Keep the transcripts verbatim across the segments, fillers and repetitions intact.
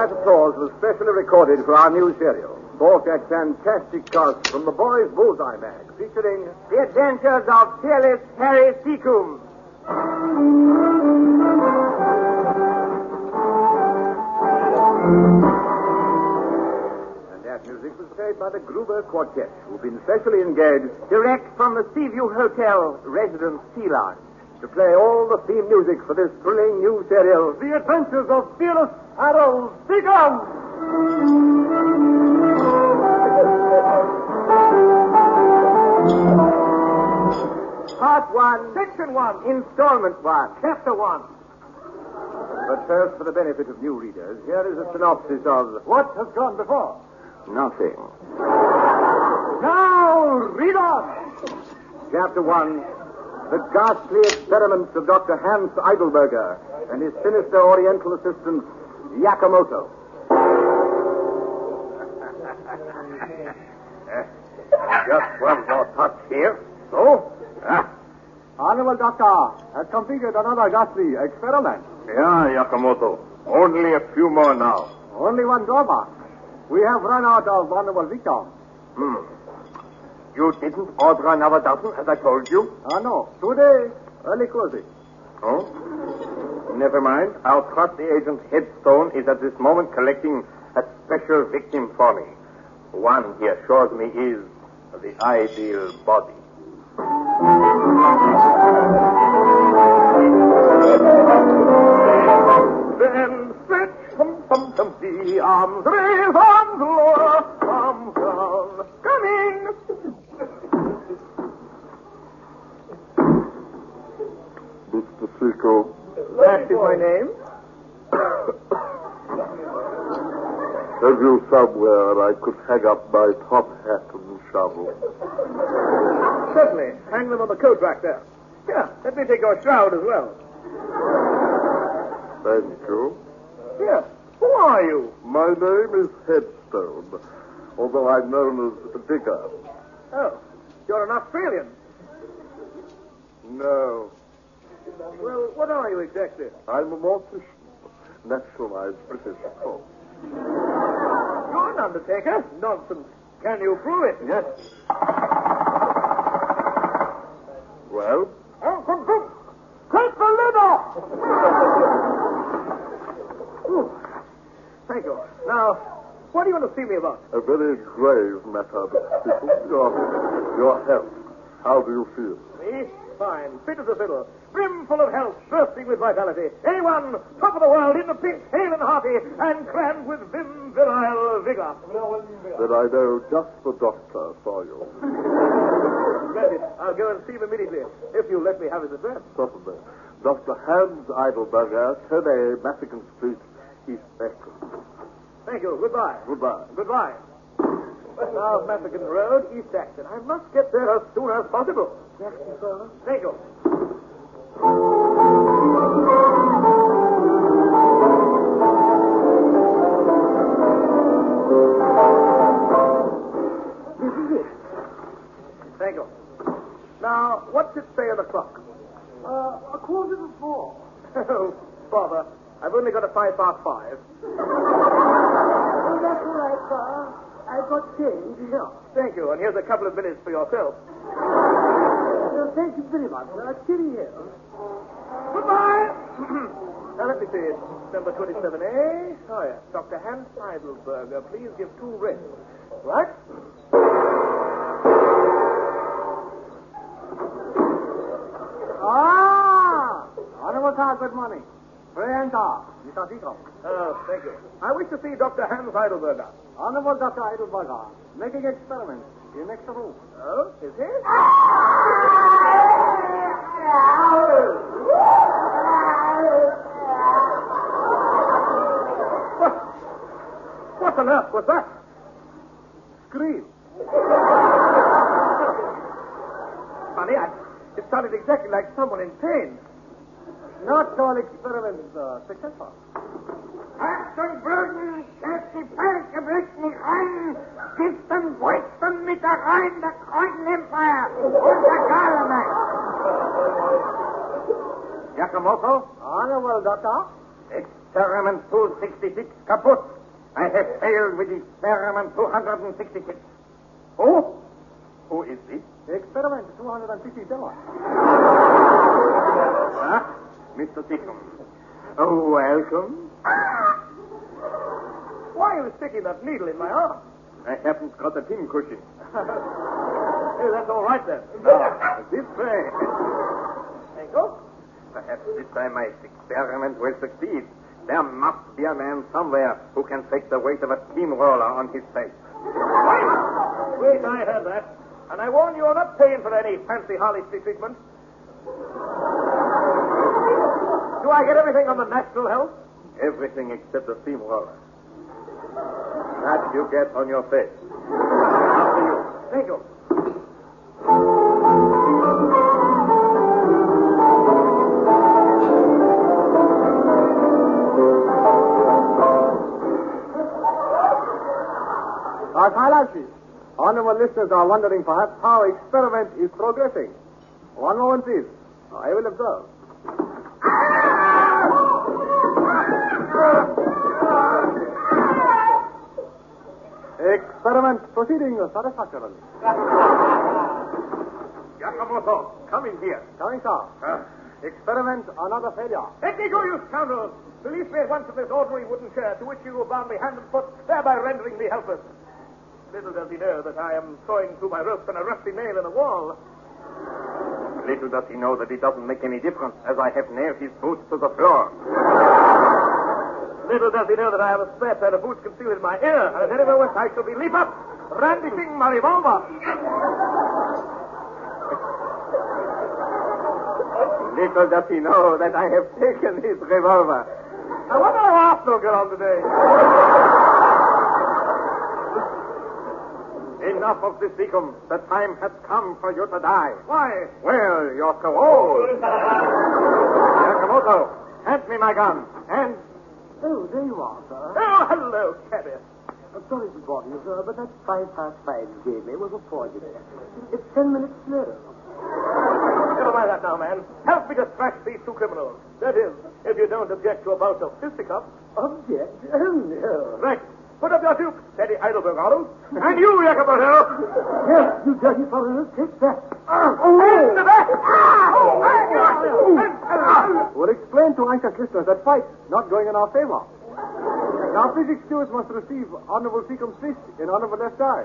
That applause was specially recorded for our new serial. Bought at fantastic cost from the Boys Bullseye Mag, featuring The Adventures of Fearless Harry Seacombe. And that music was played by the Gruber Quartet, who've been specially engaged Direct from the Seaview Hotel, Residence Sea Lounge. to play all the theme music for this thrilling new serial, The Adventures of Fearless Harold Seacombe. Part one, Section one, Installment one, Chapter one. But first, for the benefit of new readers, here is a synopsis of What has gone before? Nothing. Now, read on. Chapter one, The Ghastly Experiments of Doctor Hans Eidelberger and his sinister Oriental assistant, Yakamoto. Just one more touch here. So? Ah. Honorable Doctor has completed another ghastly experiment. Yeah, Yakamoto. Only a few more now. Only one drawback. We have run out of vulnerable victims. Hmm. You didn't order another dozen, as I told you? Ah, no. Today, early closing. Oh? Never mind. Our trusty agent Headstone is at this moment collecting a special victim for me. One, he assures me, is the ideal body. Then stretch, hum, hum, hum, the arms raised on the lower, arms down. Come in. Mister Seacombe. That is my name. Have you somewhere I could hang up my top hat and shovel? Certainly. Hang them on the coat rack there. Here, let me take your shroud as well. Thank you. Here. Who are you? My name is Headstone, although I'm known as Digger. Oh, you're an Australian. No, Well, what are you exactly? I'm a mortician, naturalized British cook. You're an undertaker. Nonsense. Can you prove it? Yes. Well, Oh, come, come. Take the lid off! Ooh. Thank you. Now, what do you want to see me about? a very grave matter, Mister Seacombe. Your, your health. How do you feel? Me? Fine. Fit as a fiddle. Brimful of health, bursting with vitality. A one, top of the world, in the pink, hale and hearty, and crammed with vim, virile vigor. Then I know just the doctor for you. Splendid. I'll go and see him immediately, if you'll let me have his address. Certainly. Doctor Hans Eidelberger, ten A, Maffican Street, East Acton. Thank you. Goodbye. Goodbye. Goodbye. South Maffican Road, East Acton. I must get there as soon as possible. Yes, sir. Thank you. This is it. Thank you. Now, what's it say on the clock? Uh, a quarter to four. Oh, bother. I've only got a five past five. Oh, that's all right, sir. I've got change. Yeah. Thank you, and here's a couple of minutes for yourself. Well, thank you very much. Uh, cheerio. Goodbye. Now, let me see. Number twenty-seven A. Oh, yes. Doctor Hans Heidelberger. Please give two rings. Right? Ah! Honorable sir, good morning. Pray enter, Mister Seacombe. Oh, thank you. I wish to see Doctor Hans Heidelberger. Honorable Doctor Heidelberger, making experiments in next room. Oh, is he? What? What on earth was that? Scream. Funny, I, it sounded exactly like someone in pain. Not all experiments uh, successful. Achtung, Brüder, stellt die Völkerbrücken nicht rein, gibt den Western mit der Rein der Croydon Empire und der Garland. Yakamoto, Honorable Doctor, experiment two sixty-six kaputt. I have failed with experiment two hundred sixty-six. Who? Who is this? Experiment two hundred sixty-seven. Ah, Mister Seacombe. Oh, welcome. Why are you sticking that needle in my arm? I haven't got a pincushion. Hey, that's all right then. Now, this way. There you go. Perhaps this time my experiment will succeed. There must be a man somewhere who can take the weight of a steamroller on his face. Wait, I heard that. And I warn you, you're not paying for any fancy Harley Street treatment. Do I get everything on the National Health? Everything except the steamroller. That you get on your face. After you. Thank you. Our Kailashi, honorable listeners are wondering perhaps how experiment is progressing. One moment, please. I will observe. Experiment proceeding satisfactorily. Yakamoto, come in here. Coming, sir. Uh, Experiment another failure. Let me go, you scoundrel! Release me at once of this ordinary wooden chair to which you have bound me hand and foot, thereby rendering me helpless. Little does he know that I am throwing through my rope and a rusty nail in the wall. little does he know that it doesn't make any difference, as I have nailed his boots to the floor. Little does he know that I have a spare pair of boots concealed in my ear, and at any moment I shall be leap up, brandishing my revolver. Little does he know that I have taken his revolver. I wonder how Arsenal get on today. Enough of this, Seacombe. The time has come for you to die. Why? Well, you're so old. Yakamoto, hand me my gun. And... Oh, there you are, sir. Oh, hello, Cabby. I'm sorry to bother you, sir, but that five past five you gave me was a forgery. It's ten minutes later. Never mind that now, man. Help me to thrash these two criminals. That is, if you don't object to a bout of fisticuffs. Object? Oh, no. Right. Put up your duke, Teddy Heidelberg, Arnold. And you, Yakamoto. Yes, you dirty foreigners, take that. Oh, in the back. Oh, We'll explain to anxious listeners that fight not going in our favor. Now, please excuse must receive Honorable Seacombe's fist in Honorable left eye.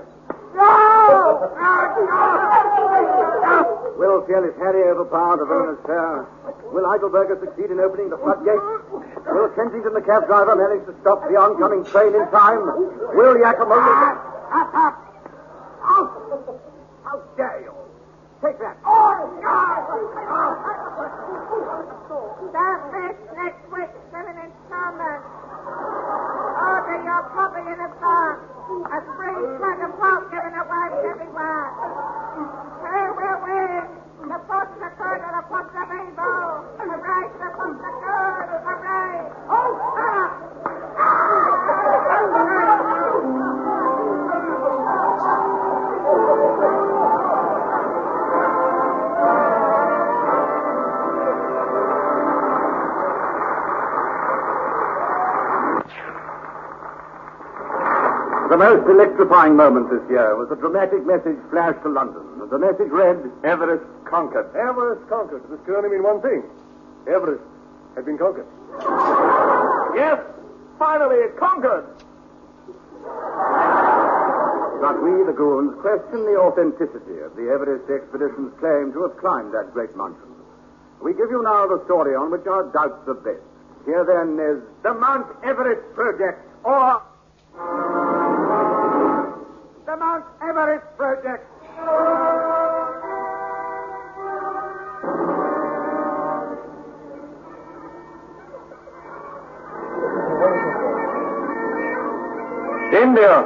Will fearless Harry overpower the villainous pair? Will Heidelberger succeed in opening the floodgates? Will Kensington, the cab driver, manage to stop the oncoming train in time? Will Yakamoto... Up, up! Out! How dare you? Take that. Oh, God! The first next week, seven inch Norman. Order your puppy in advance. A free plug of pulp given away everywhere. Who will win? The punch the good or the punch of evil? Hooray, the punch the good. Hooray. Oh, stop! The most electrifying moment this year was a dramatic message flashed to London. The message read, Everest conquered. Everest conquered. This can only mean one thing. Everest had been conquered. Yes, finally, conquered. But we, the goons, question the authenticity of the Everest expedition's claim to have climbed that great mountain. We give you now the story on which our doubts are based. Here, then, is The Mount Everest Project, or... The Mount Everest Project. India.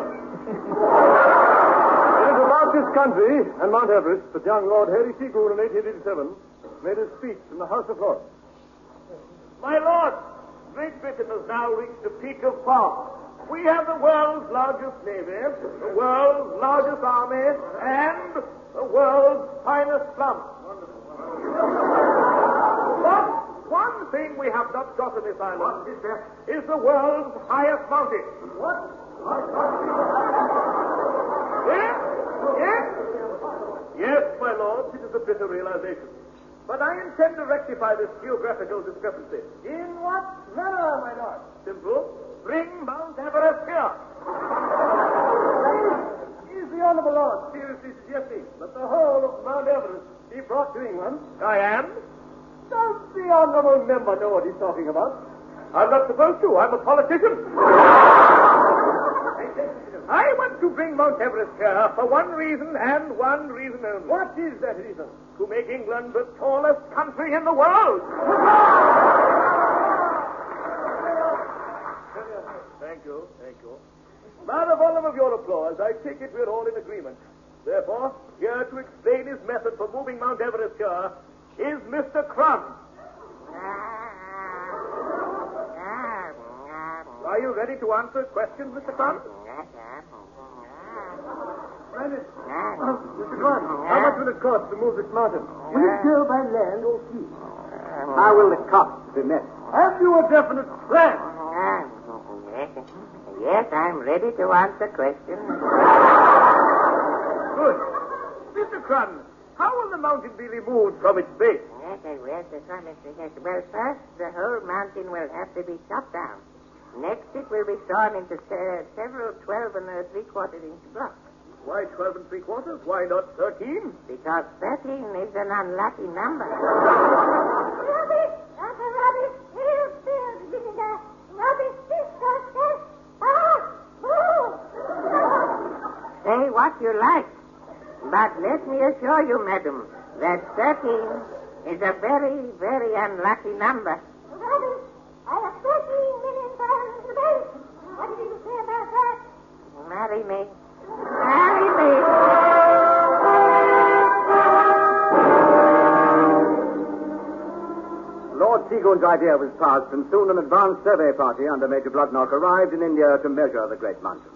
It is about this country and Mount Everest that young Lord Harry Seagoon in eighteen eighty-seven made his speech in the House of Lords. My lord, Great Britain has now reached the peak of power. We have the world's largest navy, the world's largest army, and the world's finest plum. But one thing we have not got on this island what is, that? is the world's highest mountain. What? Yes? Yes? Yes, my lord, it is a bitter realization. But I intend to rectify this geographical discrepancy. In what manner, my lord? Simple. Bring Mount Everest here. Is the honorable lord seriously suggesting that the whole of Mount Everest be brought to England? I am. Does the honorable member know what he's talking about? I'm not supposed to. I'm a politician. I want to bring Mount Everest here for one reason and one reason only. What is that reason? To make England the tallest country in the world. Thank you, thank you. By the volume of your applause, I take it we're all in agreement. Therefore, here to explain his method for moving Mount Everest here is Mister Crumb. Are you ready to answer questions, Mister Crumb? Mister Crumb, how much will it cost to move this mountain? Will it go by land or sea? How will the cost be met? Have you a definite plan? Yes, I'm ready to answer questions. Good. Mister Crumb, how will the mountain be removed from its base? Yes, I will, Mister Crumb. Well, first, the whole mountain will have to be chopped down. Next, it will be sawn into se- several twelve and a three-quarter inch blocks. Why twelve and three quarters? Why not thirteen? Because thirteen is an unlucky number. Robbie! Uncle Robbie! Here, here, Linda. Robbie, sister, says, ah, boo! Say what you like. But let me assure you, madam, that thirteen is a very, very unlucky number. Robbie, I have thirteen million pounds in the bank. What do you say about that? Marry me. Marry me. Lord Seagoon's idea was passed, and soon an advance survey party under Major Bloodnock arrived in India to measure the great mountain.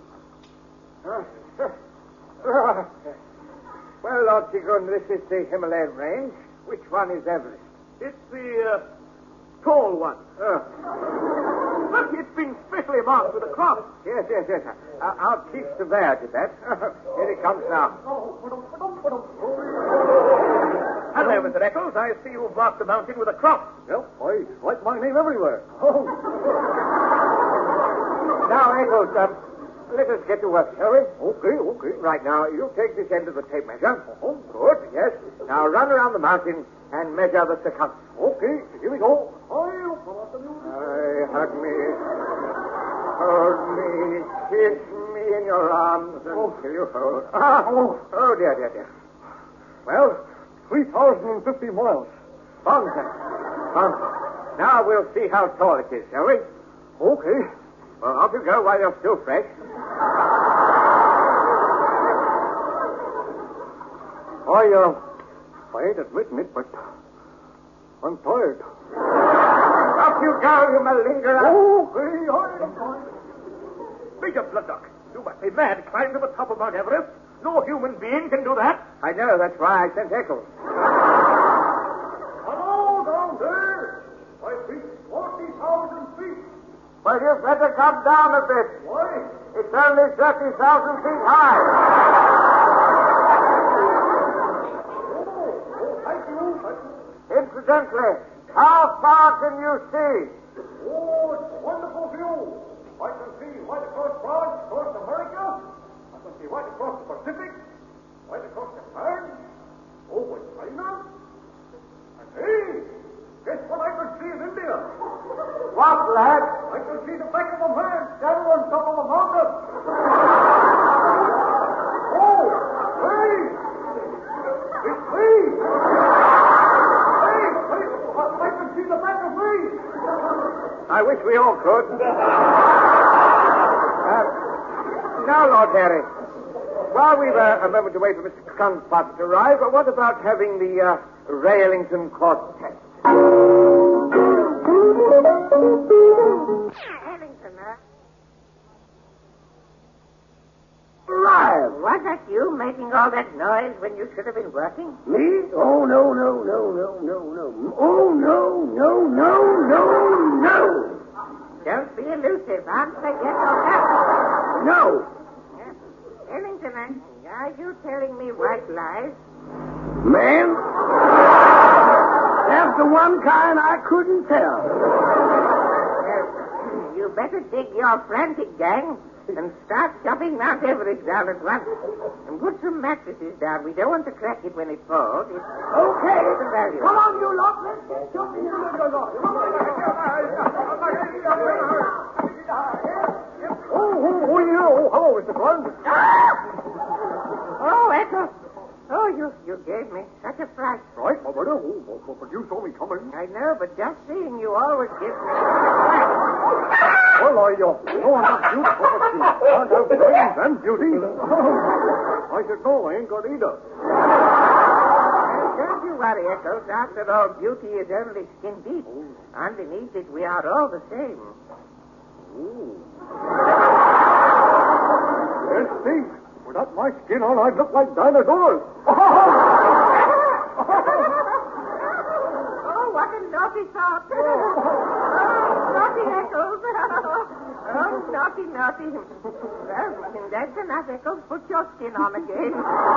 Well, Lord Seagoon, this is the Himalayan range. Which one is Everest? It's the uh, tall one. Oh. Look, it's been specially marked with a cross. Yes, yes, yes. I- I'll keep surveyor to that. Here it comes now. Hello, Mister Eccles. I see you've marked the mountain with a cross. Well, I write my name everywhere. Oh. Now, Eccles, um, let us get to work, shall we? Okay, okay. Right now, you take this end of the tape measure. Oh, good, yes. Now run around the mountain and measure the circumference. Okay, here we go. Aye, hug me. Hold me. Kiss me in your arms until you hold. Ah, oh, oh, dear, dear, dear. Well, three thousand fifty miles. Fun, sir. Fun. Now we'll see how tall it is, shall we? Okay. Well, off you go while you're still fresh. I, uh, I ain't admitting it, but I'm tired. Off you go, you malingerer. Okay, I'm fine. Major Bloodnock, you must be mad. Climb to the top of Mount Everest. No human being can do that. I know, that's why I sent Eccles. Hello, down there. I reached forty thousand feet. Well, you'd better come down a bit. Why? It's only thirty thousand feet high. Oh, thank you. Thank you. Incidentally, how far can you see? Oh, it's a wonderful view. I can see right across France, across America. I can see right across the Pacific, right across Japan, over China. And hey, guess what I can see in India? What, lad? I can see the back of a man standing on top of a mountain. Oh, hey! It's me! Hey, hey, I can see the back of me! I wish we all could. uh, now, Lord Harry, while we've uh, a moment to wait for Mister Crumb's party to arrive, what about having the uh, Railington Court test? Ellington, huh? Alive! Was that you making all that noise when you should have been working? Me? Oh, no, no, no, no, no, no. Oh, no, no, no, no, yourself. Answer yes or no. No. Yes. Ellington, are you telling me white lies? Man, that's the one kind I couldn't tell. Well, you better dig your frantic gang and start chopping Mount Everest down at once. And put some mattresses down. We don't want to crack it when it falls. It's Okay. the value. Come on, you lot. Let's get jumping. Oh, oh, oh, yeah. Oh, hello, Mister Grant. Oh, Echo. Oh, you you gave me such a fright. Right, my brother. Oh, but, but, but you saw me coming. I know, but just seeing you always gives me such a fright. Well, I, uh, no, I'm not beautiful, but she can't have brains and beauty. I said, no, I ain't got either. Well, don't you worry, Echoes. After all, beauty is only skin deep. Underneath it, we are all the same. Ooh. Let's see. Without my skin on, I'd look like dinosaurs. Oh, what a naughty thought. Oh, naughty Echoes. Oh, naughty, naughty. Well, that's enough, Echoes. Put your skin on again.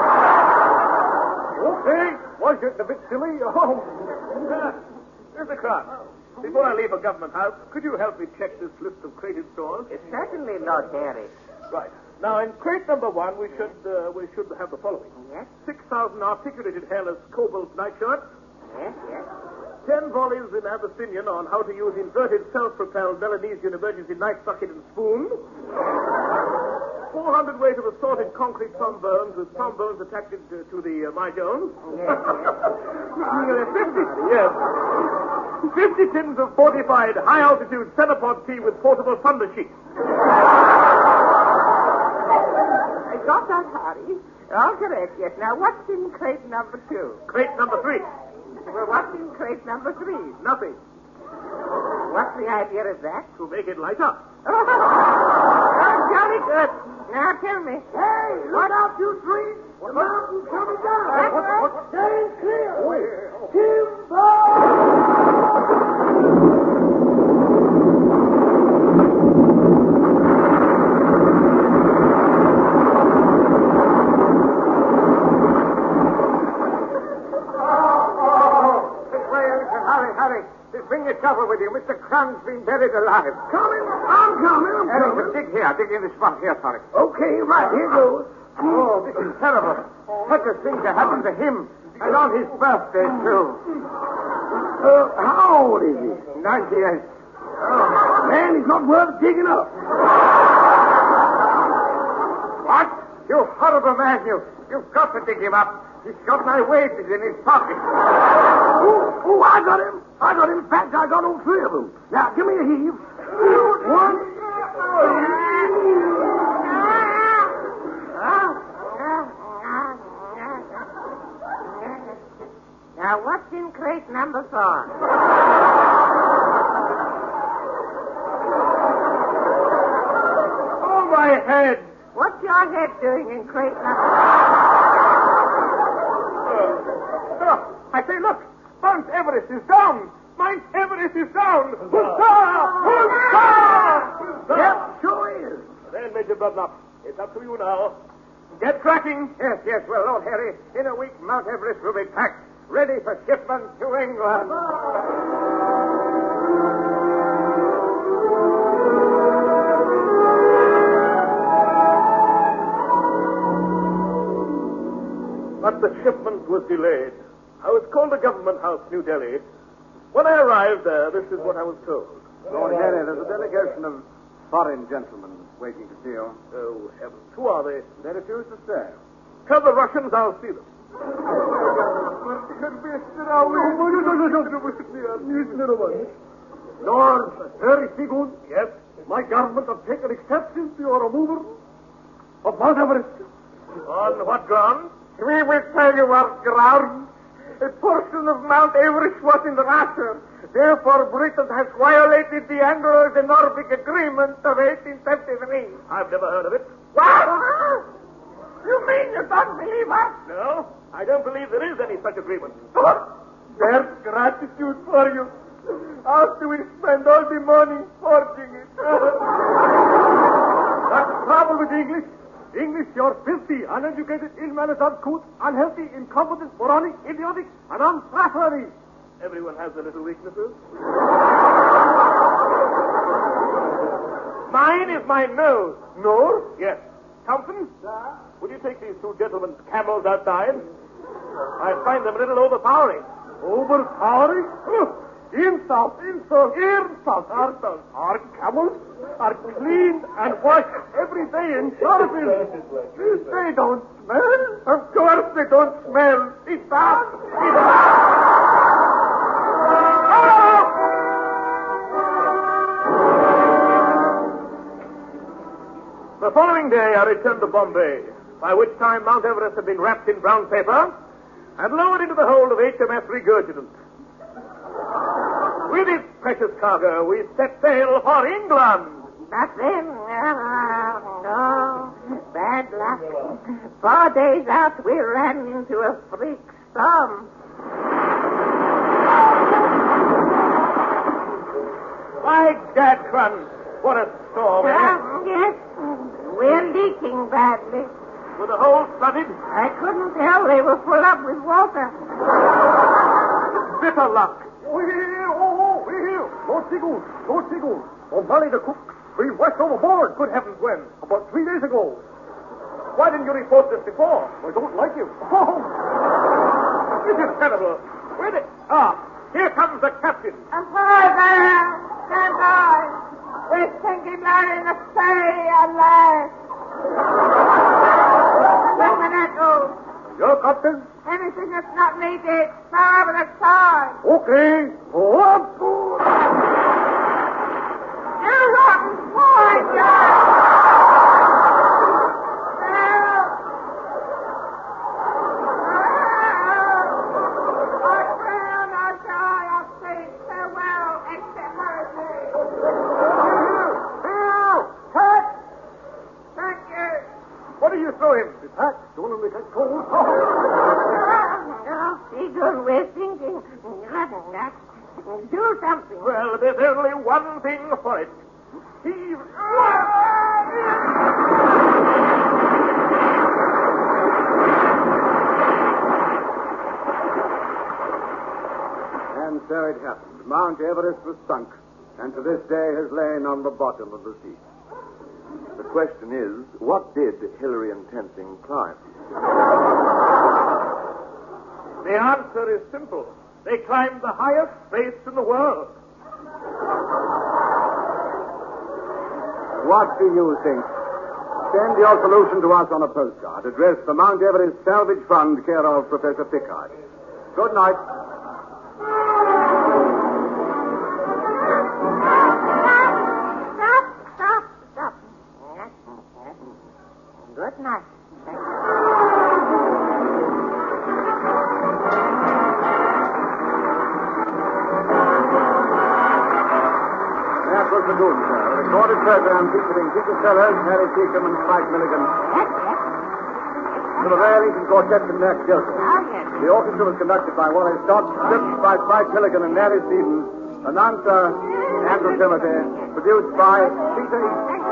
Okay. Was it a bit silly? Oh. Mister Grant, before I leave a government house, could you help me check this list of crated stores? Certainly, Lord Harry. Right. Now, in crate number one, we should uh, we should have the following: Yes, six thousand articulated hairless cobalt nightshirts, yes, yes. ten volumes in Abyssinian on how to use inverted self-propelled Melanesian emergency knife bucket and spoon, four hundred weight of assorted concrete trombones with trombones attached to, to the uh, My Jones. Yes, yes. fifty, yes. fifty tins of fortified high-altitude centerpod tea with portable thunder sheets. I got that, Harry. All correct, yes. Now, what's in crate number two? Crate number three. Well, what's in crate number three? Nothing. What's the idea of that? To make it light up. Oh, jolly good. Now, tell me. Hey, look out, you three. The mountain's coming down. That's right. Stay clear. Timber! Bring your shovel with you. Mister Crumb's been buried alive. Coming. I'm coming. I'm Harry, coming. dig here. Dig in the spot here, Tonic. Okay, right. Here goes. Oh, this is terrible. Such a thing to happen to him. And on his birthday, too. Uh, how old is he? ninety-eight. Oh, man, he's not worth digging up. What? You horrible man, you. You've got to dig him up. He's got my wages in his pocket. Oh, oh, I got him. I got him. In fact, I got all three of them. Now, give me a heave. One. Now, what's in crate number four? Oh, my head! What's your head doing in crate number Oh, I say, look! Mount Everest is down! Mount Everest is down! Huzzah! Huzzah! Yep, sure is. Then, Major Budnup, it's up to you now. Get tracking. Yes, yes. Well, Lord Harry, in a week, Mount Everest will be packed, ready for shipment to England. But the shipment was delayed. I was called to Government House, New Delhi. When I arrived there, this is what I was told. Lord Harry, there's a delegation of foreign gentlemen waiting to see you. Oh, heavens. Who are they? They refuse to stay. Tell the Russians I'll see them. Lord Harry Seagoon, Yes? my government have taken exception to your removal of Mount Everest. On what ground? We will tell you what grounds. A portion of Mount Everest was in Russia. Therefore, Britain has violated the Anglo-Nordic Agreement of eighteen fifty-three. I've never heard of it. What? You mean you don't believe us? No, I don't believe there is any such agreement. There's gratitude for you. After we spend all the money forging it. That's the trouble with English. English, you're filthy, uneducated, ill-mannered, uncouth, unhealthy, incompetent, moronic, idiotic, and untrustworthy. Everyone has their little weaknesses. Mine is my nose. Nose? Yes. Thompson? Sir? Would you take these two gentlemen's camels outside? I find them a little overpowering. Overpowering? Oh, insult, insult, insult. Our, our camels are cleaned and washed every day in chlorophyll. They don't smell. Of course they don't smell. It's bad. It's bad. The following day, I returned to Bombay, by which time Mount Everest had been wrapped in brown paper and lowered into the hold of H M S Regurgitant. With its precious cargo, we set sail for England. But then, oh, no, bad luck. Four days out, we ran into a freak storm. By Gad, Crun, what a storm, eh? Um, yes, we're leaking badly. Were the holes flooded? I couldn't tell. They were full up with water. Bitter luck. We're here, oh, oh, we're here. Lord Seagoon, Lord Seagoon. O'Malley the cook. We went overboard. Good heavens, when? About three days ago. Why didn't you report this before? I don't like him. Oh. This is terrible. Where did... Ah, here comes the captain. Ahoy there! Stand by! We're sinking down in the sea at last. Look at that goes. Your captain? Anything that's not needed, throw over the side. Okay. Go up. You rotten swine, you! What do you throw him? His hat. Don't let me catch cold. Oh, Seagoon, we're sinking. Do something. Well, there's only one thing for it. Heave. And so it happened. Mount Everest was sunk, and to this day has lain on the bottom of the sea. The question is, what did Hillary and Tenzing climb? The answer is simple. They climbed the highest base in the world. What do you think? Send your solution to us on a postcard addressed the Mount Everest Salvage Fund, care of Professor Pickard. Good night. Stop, stop, stop. Good night. That was the Goon, sir. A recorded program featuring Peter Sellers, Harry Peacom, and Spike Milligan. Yes, yes. To the Royal Eton Quartet and Max Joseph. Oh, yes. The orchestra was conducted by Wallace Stott, script by Spike Milligan and Mary Stevens. Announcer, Andrew Timothy. Produced by Peter East.